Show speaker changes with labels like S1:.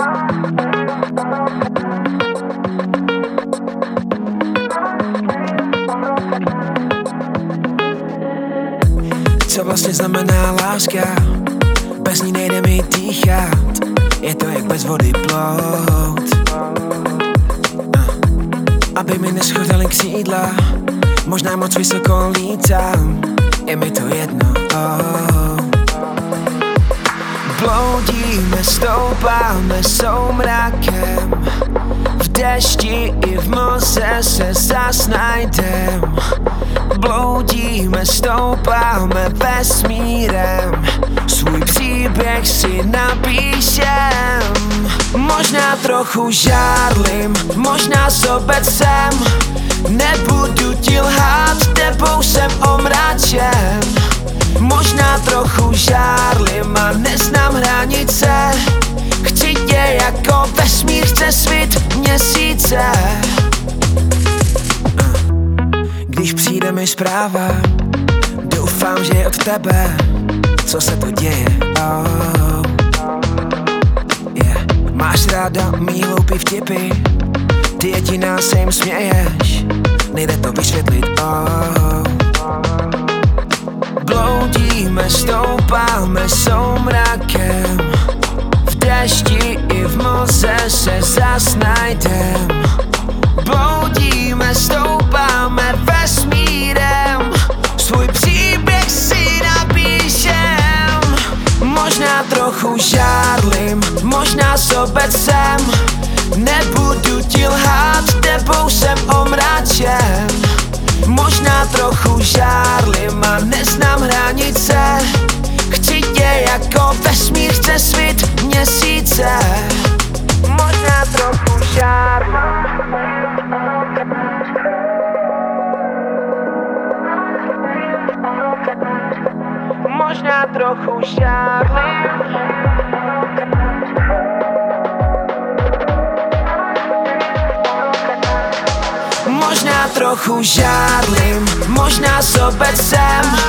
S1: Co vlastně znamená láska? Bez ní nejde mi dýchat. Je to jak bez vody plout. Aby mi neschodaly křídla, možná moc vysoko lítám, je mi to jedno. Bloudíme, stoupáme soumrakem, v dešti i v mlze se zas najdem. Bloudíme, stoupáme vesmírem, svůj příběh si napíšem. Možná trochu žárlim, možná sobecem, nebudu ti lhát, tebou jsem omračen. Možná trochu žárlim a neznám hranice, chci tě jako vesmír chce svít měsíce. Když přijde mi zpráva, doufám, že je od tebe. Co se to děje? Máš ráda mý hloupý vtipy, ty jediná se jim směješ, nejde to vysvětlit. Bloudíme, stoupáme soumrakem, v dešti i v mlze se zas najdem. Bloudíme, stoupáme vesmírem, svůj příběh si napíšem. Možná trochu žárlim, možná sobecem, nebudu ti lhát, tebou jsem omračen. Možná trochu žárlim a neznám hranice, chci tě jako vesmír chce svít měsíce. Možná trochu žárlim, možná trochu žárlim. Možná trochu žárlim, možná sobecem,